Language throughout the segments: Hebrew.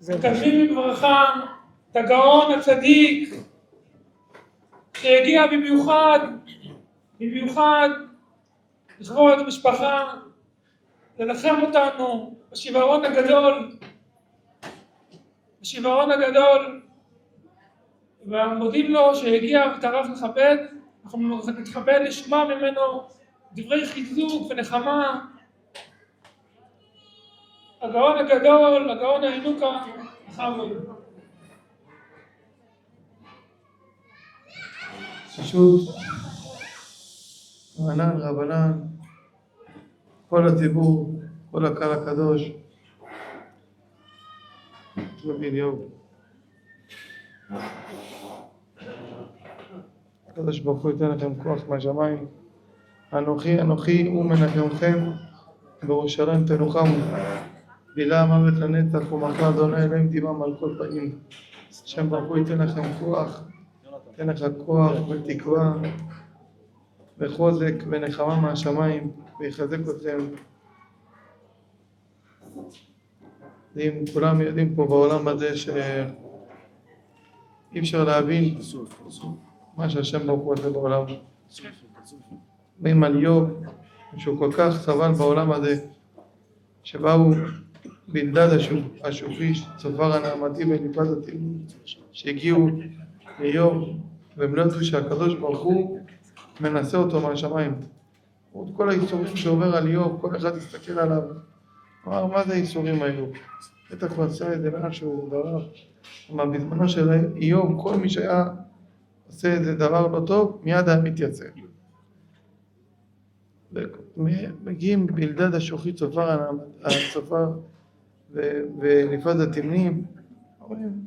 מקדמים בברכה את הגאון הצדיק שהגיע במיוחד לכבוד המשפחה, לנחם אותנו בשיוורון הגדול, ומודים לו שהגיע וטרח לכבד. אנחנו נתכבד לשמוע ממנו דברי חיזוק ונחמה. הגאון הגדול, הגאון הינוקה, בכבוד. פשוט רענן, רבנן, כל הציבור, כל הקהל הקדוש, רבי אליהו. הקדוש ברוך הוא ייתן לכם כוח מהשמיים. אנוכי ומנחמכם בירושלים תנוחמו. בילה המוות לנצח ומלכה אדוני אלוהים דמם על כל פנים. השם ברוך הוא ייתן לכם כוח, ייתן לך כוח ותקווה וחוזק ונחמה מהשמיים ויחזק אתכם. אם כולם יודעים פה בעולם הזה שאי אפשר להבין מה שהשם ברוך הוא עושה בעולם. אומרים על איוב שהוא כל כך סבל בעולם הזה, שבאו בלדד השופי, צופר הנעמתי ואליפז התימני, שהגיעו לאיוב והם לא ידעו שהקדוש ברוך הוא מנסה אותו מהשמיים. כל האיסורים שעובר על איוב, כל אחד יסתכל עליו, אמר מה זה האיסורים האלו? בטח הוא עשה איזה משהו, דבר. אבל בזמנו של איוב, כל מי שהיה עושה איזה דבר לא טוב, מיד היה מתייצב. מגיעים בלדד השופי, צופר ואליפז התימני, אומרים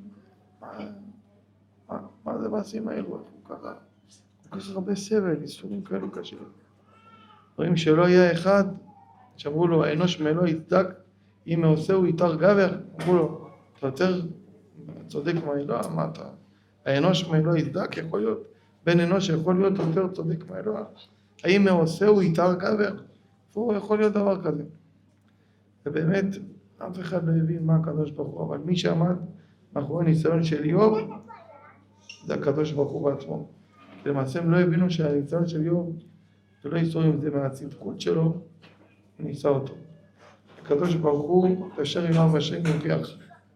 מה זה מעשים האלו? ככה כל כך הרבה סבל, איסורים כאלו קשים. רואים שלא היה אחד שאמרו לו האנוש מאלוה יצדק אם מעושהו יתר גבר. אמרו לו אתה יותר צודק מאלוה? מה אתה? האנוש מאלוה יצדק? יכול להיות בן אנוש יכול להיות יותר צודק מאלוה? האם מעושהו יתר גבר? הוא יכול להיות דבר כזה. ובאמת אף אחד לא הבין מה הקדוש ברוך הוא, אבל מי שעמד מאחורי הניסיון של איוב זה הקדוש ברוך הוא בעצמו. כי למעשה הם לא הבינו שהניסיון של איוב זה לא איסורים, זה מהצדקות שלו, הוא ניסה אותו. הקדוש ברוך הוא תשר עיניו והשם יוכיח.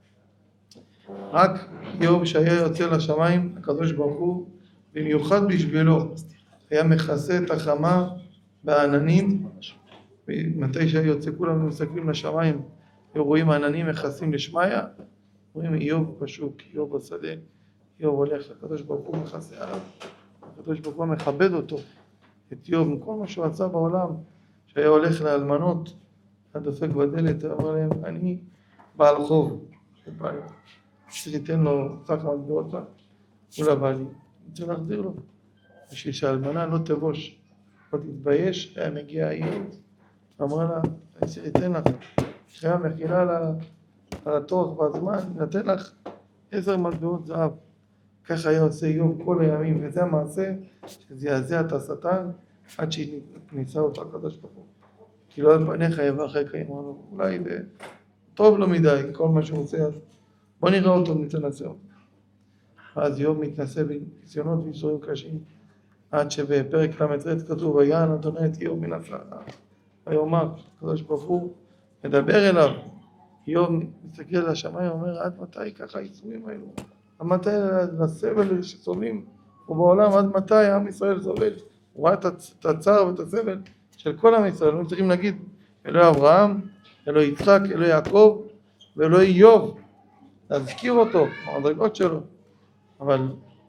רק איוב שהיה יוצא לשמיים, הקדוש ברוך הוא במיוחד בשבילו היה מכסה את החמה בעננים. מתי שהיה יוצא כולם מסתכלים לשמיים ורואים העננים מכסים לשמיה, רואים איוב פשוט, איוב בשדה, איוב הולך, הקדוש ברוך הוא מכסה עליו, הקדוש ברוך הוא מכבד אותו, את איוב, מכל מה שהוא עשה בעולם, שהיה הולך לאלמנות, היה דופק בדלת, אמר להם, אני בעל חוב, שתיתן לו צח מטבעות, הוא לא בא לי, אני רוצה להחזיר לו, בשביל שהאלמנה לא תבוש, לא תתבייש, היה מגיע איוב, אמרה לה, אני אתן לך, אחרי המחילה על התורך והזמן, נתן לך 10 מטבעות זהב. ככה היה עושה איוב כל הימים, וזה המעשה שזעזע את השטן עד שניסה אותו הקדוש ברוך הוא. כי לא על פניך יברך חיים, אולי זה טוב לו מדי, כל מה שהוא עושה, אז בוא נראה אותו, ננסה אותו. אז איוב מתנסה בניסיונות ואיסורים קשים, עד שבפרק ל"ט כתוב, ויען אדוני את איוב מן הסערה. ויאמר, הקדוש ברוך הוא מדבר אליו, איוב מסתכל לשמיים ואומר, עד מתי ככה האיסורים האלו? עד מתי לסבל שסובלים פה בעולם, עד מתי עם ישראל סובל? הוא ראה את הצער ואת הסבל של כל עם ישראל. אנחנו צריכים להגיד, אלוהי אברהם, אלוהי יצחק, אלוהי יעקב ואלוהי איוב, להזכיר אותו, המדרגות שלו. אבל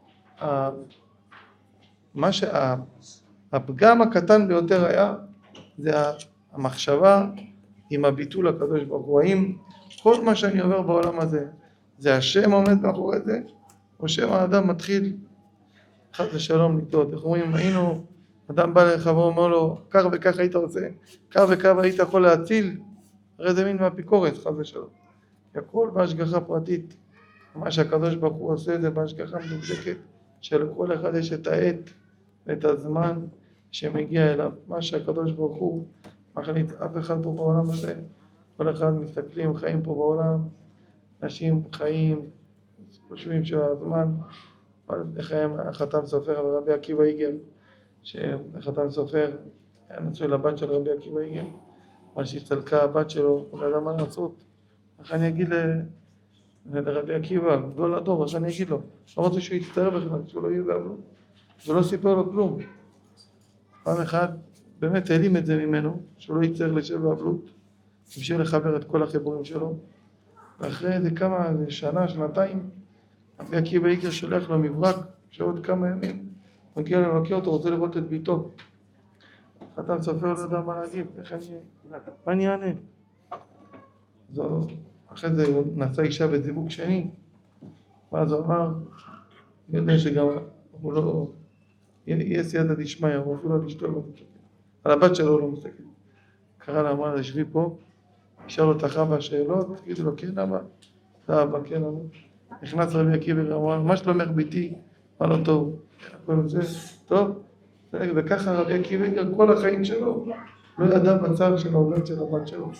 מה שהפגם הקטן ביותר היה, זה המחשבה עם הביטול הקדוש ברוך הוא. האם כל מה שאני עובר בעולם הזה, זה השם עומד מאחורי זה, או שם האדם מתחיל חס ושלום לטעות. איך אומרים, היינו, אדם בא לחברו, אומר לו, כך וכך היית עושה, כך וכך היית יכול להציל, הרי זה מין מהפיקורת, חס ושלום. הכל בהשגחה פרטית, מה שהקדוש ברוך הוא עושה זה בהשגחה מדוקדקת, שלכל אחד יש את העת ואת הזמן שמגיע אליו. מה שהקדוש ברוך הוא מחליט, אף אחד פה בעולם הזה, כל אחד מסתכלים, חיים פה בעולם, אנשים חיים, חושבים שהזמן, איך היה החתם סופר ורבי עקיבא איגר, שהחתם סופר היה נשוי לבת של רבי עקיבא איגר, אבל שהסתלקה הבת שלו, הוא לא ידע מה לעשות. איך אני אגיד לרבי עקיבא, גדול הדור, איך אני אגיד לו? לא רוצה שהוא יצטער בכלל, שהוא לא יהיה בעבלות. ולא סיפר לו כלום. פעם אחד באמת העלים את זה ממנו, שהוא לא יצטרך לשב בעבלות, המשיך לחבר את כל החיבורים שלו, ואחרי איזה כמה, שנה, שנתיים, רבי עקיבא איגר שולח לו מברק, שעוד כמה ימים, מגיע לבקר אותו, רוצה לראות את ביתו. חתם סופר לא יודע מה להגיד, מה אני אענה? אחרי זה הוא נשא אישה בזיווג שני, ואז הוא אמר, יודע שגם הוא לא, יהיה סייעתא דשמיא, הוא אפילו על אשתו לא מסתכל, על הבת שלו לא מסתכל. קרא לה, אמרה לה, שבי פה, ישאל לו את אבא שאלות, תגידו לו, כן אבא, זה אבא, כן אבא. נכנס רבי עקיבא, אמר, מה שלומך ביתי? אמר לו, טוב, הכל זה, טוב. וככה רבי עקיבא, כל החיים שלו, לא ידע בצער של העובד של הבת שלו.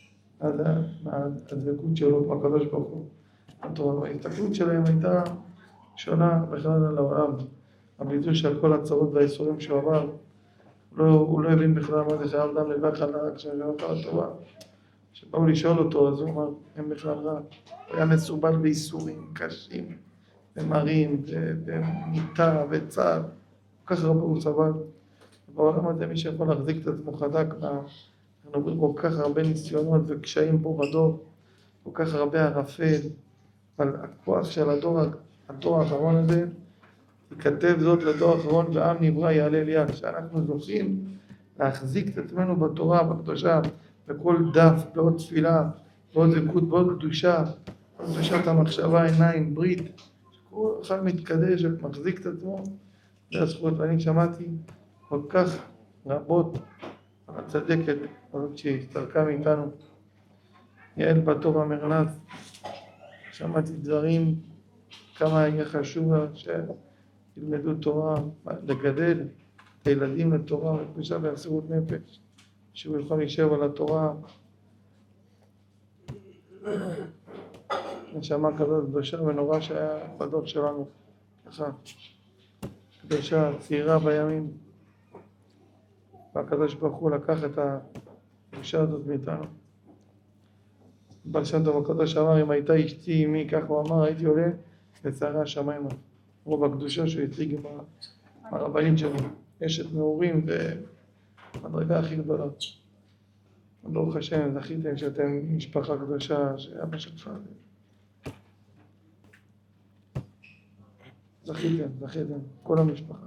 הדבקות שלו בקדוש ברוך הוא. ההסתכלות שלהם הייתה שונה בכלל על העולם. הביטוי של כל הצרות והאיסורים שהוא עבר, הוא לא הבין בכלל מה זה חייב אדם לבך על הרע כשהוא עבר הטובה. כשבאו לשאול אותו, אז הוא אמר, הם בכלל רע. הוא היה מסורבל באיסורים קשים, ומרים, ומיטה, וצער. כל כך הרבה הוא סבל. בעולם הזה מי שיכול להחזיק את עצמו חזק, אנחנו עוברים כל כך הרבה ניסיונות וקשיים פה בדור, כל כך הרבה ערפל, אבל הכוח של הדור האחרון הזה, יכתב זאת לדור האחרון ועם נברא יעלה אליהו, שאנחנו זוכים להחזיק את עצמנו בתורה, בקדושה, בכל דף, בעוד תפילה, בעוד זכות, בעוד קדושה, קדושת המחשבה, עיניים, ברית, שכל אחד מתקדש ומחזיק את עצמו, זה הזכות. ואני שמעתי כל כך רבות על הצדקת הזאת שהסתלקה מאיתנו, יעל בת-אור המרנס. שמעתי דברים כמה יהיה חשוב שילמדו תורה, לגדל את הילדים לתורה וקדושה במסירות נפש, שהוא יוכל להישאר על התורה. נשמה כזאת קדושה ונורא שהיה בדור שלנו, ככה קדושה צעירה בימים, והקדוש ברוך הוא לקח את הקדושה הזאת מאיתנו. בעל שם טוב הקדוש אמר, אם הייתה אשתי עמי, כך הוא אמר, הייתי עולה לצערי השמיימה. רוב הקדושה שהוא הציג עם הרבנים שלו, אשת נעורים ומדרגה הכי גדולה. ברוך השם, זכיתם שאתם משפחה קדושה, שאבא שלך זכיתם, כל המשפחה.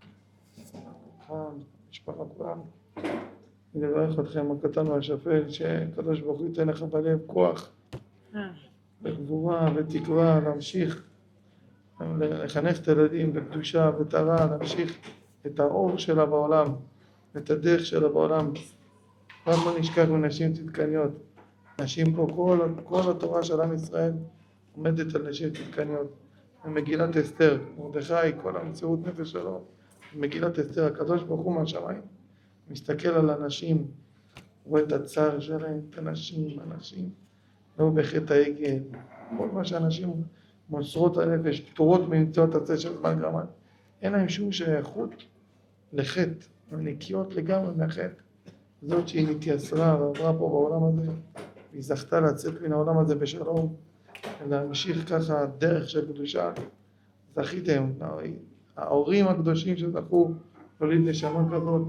משפחה כולם. אני מברך אתכם הקטן והשפל, שקדוש ברוך הוא ייתן לך בלב כוח וגבורה ותקווה להמשיך לחנך את הילדים בקדושה וטהרה, להמשיך את האור שלה בעולם, את הדרך שלה בעולם. רק לא נשכח מנשים צדקניות. נשים פה, כל התורה של עם ישראל עומדת על נשים צדקניות. במגילת אסתר, מרדכי, כל המסירות נפש שלו, במגילת אסתר, הקדוש ברוך הוא מהשמיים, מסתכל על אנשים, רואה את הצער שלהם, את אנשים, לא בחטא העגל, כל מה שאנשים מוסרות הנפש, פטורות ממצוות עצה של זמן גרמן, אין להם שום שייכות לחטא, הן נקיות לגמרי מהחטא. זאת שהיא נתייסרה ועברה פה בעולם הזה, והיא זכתה לצאת מן העולם הזה בשלום, ולהמשיך ככה דרך של קדושה. זכיתם, ההורים הקדושים שזכו להוליד נשמה כזאת,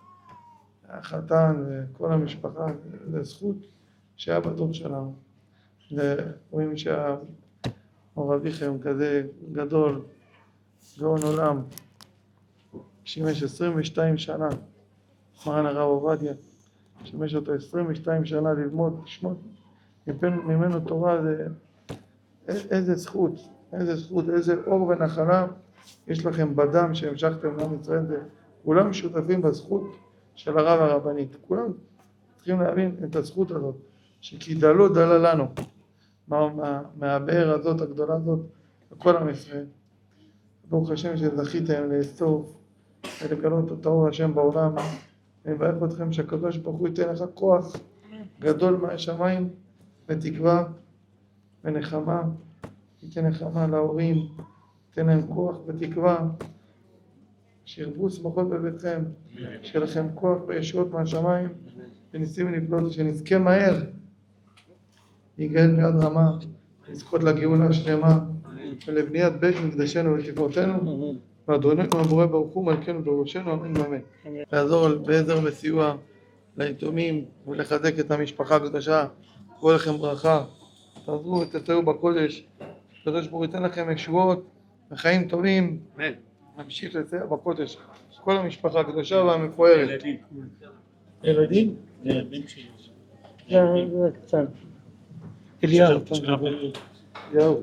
החתן וכל המשפחה, זה זכות שהיה בדור שלנו. ורואים שהאור אביכם כזה גדול, גאון עולם, שימש 22 שנה, מרן הרב עובדיה, שימש אותו 22 שנה ללמוד, לשמות ממנו תורה. זה איזה זכות, איזה אור ונחלה יש לכם בדם שהמשכתם לעם ישראל. זה כולם שותפים בזכות של הרב הרבנית, כולם צריכים להבין את הזכות הזאת, שכי דלו דלה לנו מהבאר הזאת הגדולה הזאת לכל עם ישראל. ברוך השם שזכיתם לאסוף ולגלות את האור השם בעולם. אני מברך אתכם שהקדוש ברוך הוא ייתן לך כוח גדול מהשמיים ותקווה ונחמה, ייתן נחמה להורים, ייתן להם כוח ותקווה, שירבו שמחות בביתכם, שיהיה לכם כוח וישועות מהשמיים, וניסים ונפלאות, שנזכה מהר להיגאל ביד רמה, לזכות לגאולה השלמה, ולבניית בית מקדשנו ולתפארתנו, ואדוננו הבורא ברוך הוא מלכנו בראשנו, אמן ואמן. לעזור בעזר וסיוע ליתומים ולחזק את המשפחה הקדושה, תבוא לכם ברכה, תעזרו ותסייעו בקודש, הקדוש ברוך הוא ייתן לכם ישועות וחיים טובים, נמשיך לסייע בקודש, כל המשפחה הקדושה והמפוארת. ילדים? ילדים שלי. זה קצת. אליהו. אליהו.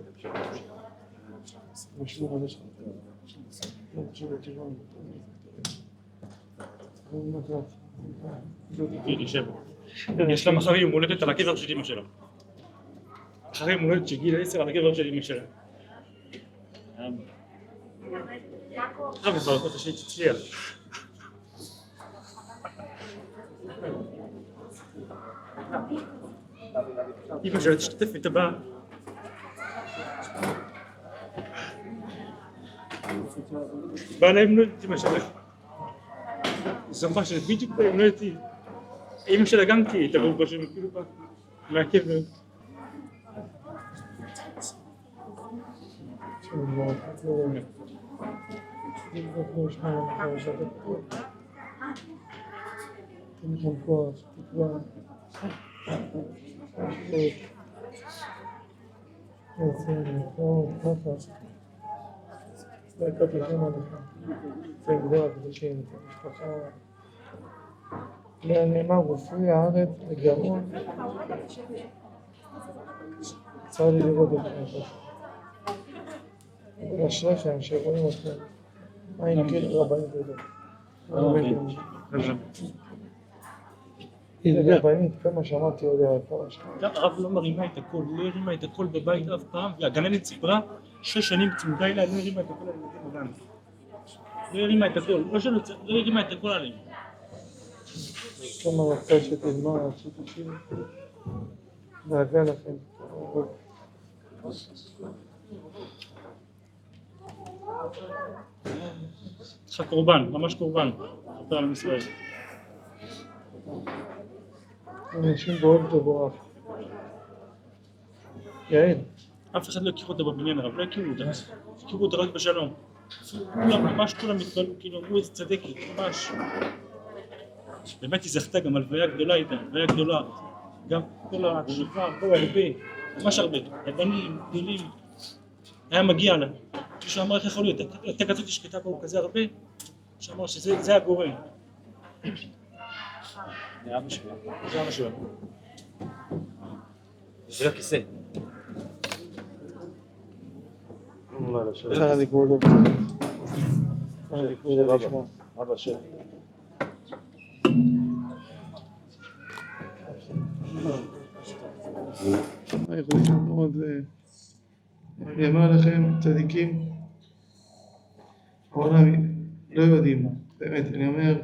יש לה מחר יום הולדת על הקבר של אמא שלה. אחרי יום הולדת של גיל 10 על הקבר של אמא שלה. וברכות השם תצליח. אמא שלה תשתתף את הבאה. באה להם הולדת אמא שלה. זמרה שלה בדיוק ביום הולדת היא. אמא שלה גם תהיה, תבוא בשם כאילו בה, מהקבר. נאמר רופאי הארץ לגרון, צר לי לראות אתכם, אשריכם שרואים אתכם, עין כן רבנית גדול. רבנית, כמה שמעתי יודע, כמה שמעתי. הרב לא מרימה את הכל, לא הרימה את הכל בבית אף פעם, והגננת סיפרה 6 שנים צמודה אליה, לא הרימה את הכל על ילדים בגן. לא הרימה את הכל, לא הרימה את הכל עליהם. כמה רצה שתלמד, שתקשיב, דאגה לכם. יש לך קורבן, ממש קורבן, חופר על עם ישראל. אנשים באוהב תבורך. יעל. אף אחד לא הכיר אותה בבניין הרב, לא הכירו אותה. הכירו אותה רק בשלום. כולם, ממש כולם התפללו, כאילו אמרו איזה צדקת, ממש. באמת היא זכתה גם הלוויה גדולה איתה, הלוויה גדולה. גם כל השבעה, באו הרבה, ממש הרבה. יבנים, גדולים. היה מגיע לה. מישהו אמר איך יכול להיות, הייתה כזאת שקטה פה כזה הרבה, שאמר שזה הגורם. זה אבא שלה. זה אבא שלה. בשביל הכיסא. אפשר לקרוא לו. אפשר לקרוא לו לשמוע. אבא שלה. אני חושב מאוד, אני אומר לכם, צדיקים, העולם לא יודעים, באמת, אני אומר,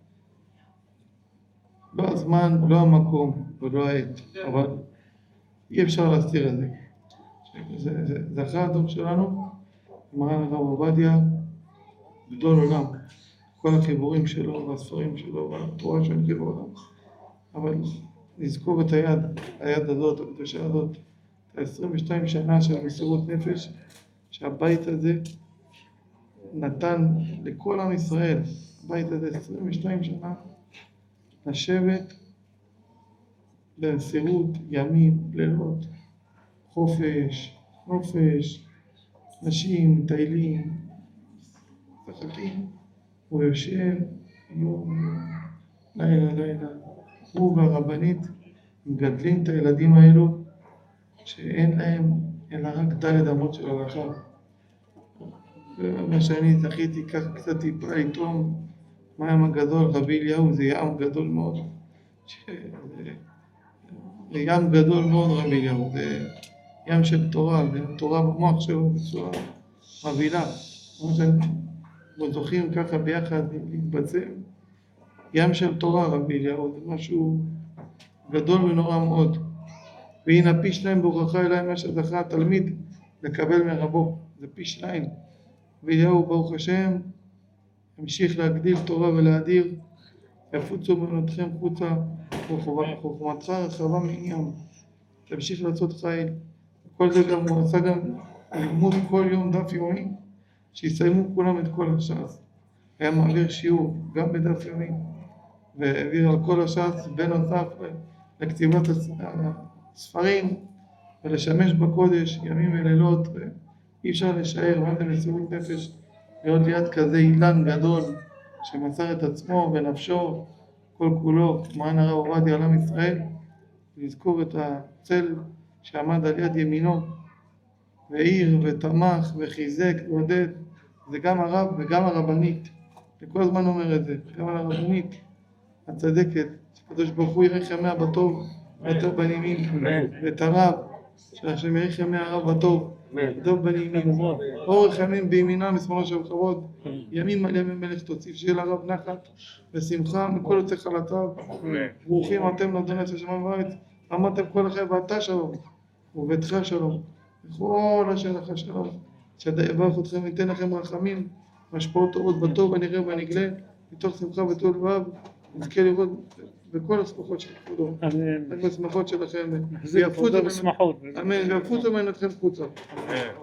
לא הזמן, לא המקום ולא העת, אבל אי אפשר להסתיר את זה. זה אחרי הדור שלנו, מרן הרב עובדיה, גדול עולם, כל החיבורים שלו והספרים שלו והתורה של חיבור עולם, אבל נזכור את היד הזאת, הקדושה הזאת, את ה-22 שנה של מסירות נפש, שהבית הזה נתן לכל עם ישראל, הבית הזה 22 שנה, לשבת במסירות, ימים, לילות, חופש, נופש, נשים, מטיילים, משחקים, הוא יושב יום, לילה, הוא והרבנית מגדלים את הילדים האלו שאין להם אלא רק ד' אמות של הלכה. ומה שאני זכיתי כך קצת טיפה לתרום מים הגדול, רבי אליהו, זה ים גדול מאוד. זה ים גדול מאוד רבי אליהו, זה ים של תורה, זה תורה במוח שלו בצורה מבהילה. כמו שאנחנו זוכים ככה ביחד להתבצע. ים של תורה רבי אליהו, זה משהו גדול ונורא מאוד. והנה פי שניים ברכה אליי מה שזכה התלמיד לקבל מרבו, זה פי שניים. ואליהו ברוך השם המשיך להגדיל תורה ולהדיר, יפוצו בנותכם חוצה, וחוכמתך רחבה מעניין, תמשיך לעשות חיל. כל זה גם הוא עשה גם לימוד כל יום דף יומי, שיסיימו כולם את כל הש"ס. היה מעביר שיעור גם בדף יומי, והעביר על כל הש"ס בנוסף לכתיבת הספרים, ולשמש בקודש ימים ולילות, ואי אפשר לשער מה זה מסירות נפש להיות ליד כזה אילן גדול שמסר את עצמו ונפשו כל כולו, מען הרב עובדיה על עם ישראל, לזכור את הצל שעמד על יד ימינו והעיר ותמך וחיזק ועודד. זה גם הרב וגם הרבנית, וכל הזמן אומר את זה, גם על הרבנית הצדקת, שקדוש ברוך הוא יראה ימיה בטוב ויותר בנימין, ואת הרב שהשם יראה ימיה הרב בטוב טוב בנימין, אורך ימים בימינה משמאלו של כבוד, ימים על ימי מלך תוסיף, שיהיה לרב נחת ושמחה מכל יוצא חלציו. ברוכים אתם לאדוני השמיים וארץ, אמרתם כל החיים ואתה שלום וביתך שלום וכל אשר לך שלום, שיברך אתכם ויתן לכם רחמים והשפעות טובות בטוב ונראה ונגלה מתוך שמחה וטוב לבב, נזכה לראות בכל השמחות של כבודו, רק בשמחות שלכם, ויפוצו ממנו אתכם חוצה.